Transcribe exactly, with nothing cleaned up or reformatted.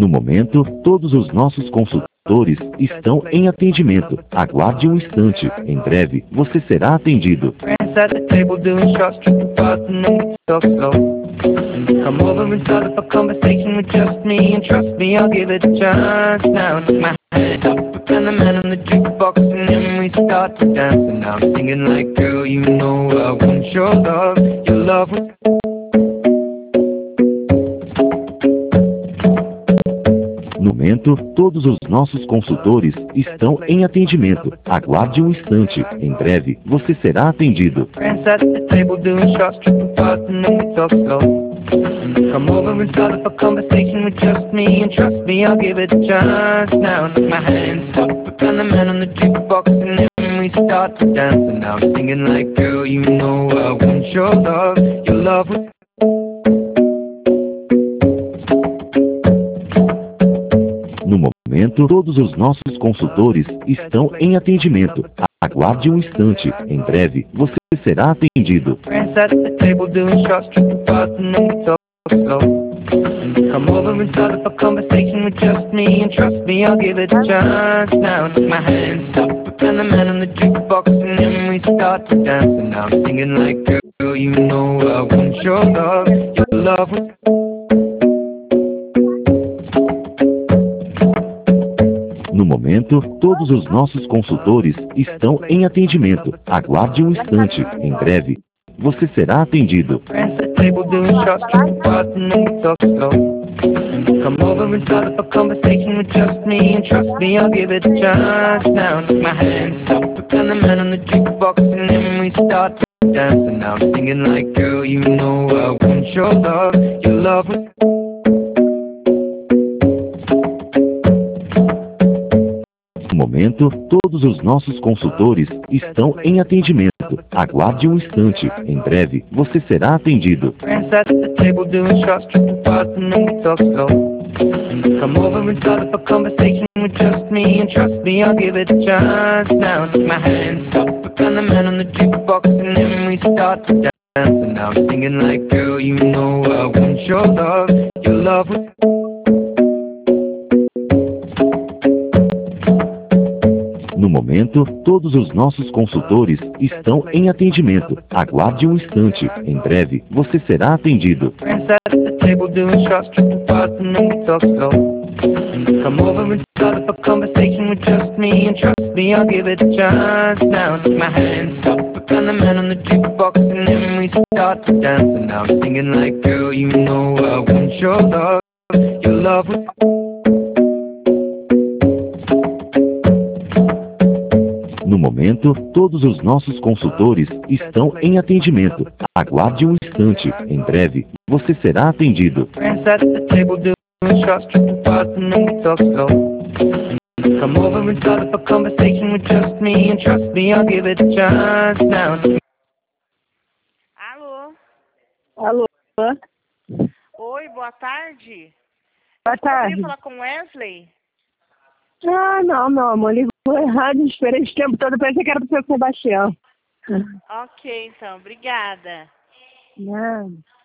No momento, todos os nossos consultores estão em atendimento. Aguarde um instante. Em breve, você será atendido. Come over and start up a conversation with just me, and trust me, I'll give it a chance. Now take my hand up, and the man on the jukebox, and then we start to dance. And I'm singing like, girl, you know I want your love, your love was... No momento, todos os nossos consultores estão em atendimento. Aguarde um instante. Em breve, você será atendido. Come over and start up a conversation with just me, and trust me, I'll give it a chance. Now take my hands up, and the man on the jukebox, and then we start to dance. And I'm singing like, girl, you know I want your love, your love was... No momento, todos os nossos consultores estão em atendimento. Aguarde um instante. Em breve, você será atendido. Come over and start up a conversation with just me, and trust me, I'll give it a chance. Now take my hands up, and the man on the jukebox, and then we start to dance. And I'm singing like, girl, you know I want your love, your love was... No momento, todos os nossos consultores estão em atendimento. Aguarde um instante. Em breve, você será atendido. Come over and start up a conversation with just me, and trust me, I'll give it a chance. Now take my hands up, and the man on the jukebox, and then we start to dance. And I'm singing like, girl, you know I want your love, your love was... No momento, todos os nossos consultores estão em atendimento. Aguarde um instante. Em breve, você será atendido. Come over and start up a conversation with just me, and trust me, I'll give it a chance. Now take my hands up, and the man on the jukebox, and then we start to dance. And I'm singing like, girl, you know I want your love, your love was... No momento, todos os nossos consultores estão em atendimento. Aguarde um instante. Em breve, você será atendido. Come over and start up a conversation with just me, and trust me, I'll give it a chance. Now take my hands up, and the man on the jukebox, and then we start to dance. And I'm singing like, girl, you know I want your love, your love was... No momento, todos os nossos consultores estão em atendimento. Aguarde um instante. Em breve, você será atendido. Come over and start up a conversation with just me, and trust me, I'll give it a chance. Now. Alô? Alô? Oi, boa tarde. Boa tarde. Eu queria falar com o Wesley? Ah, não, meu amor, ligou errado, esperei esse tempo todo, pensei que era pro seu Sebastião. Ok, então, obrigada. Não.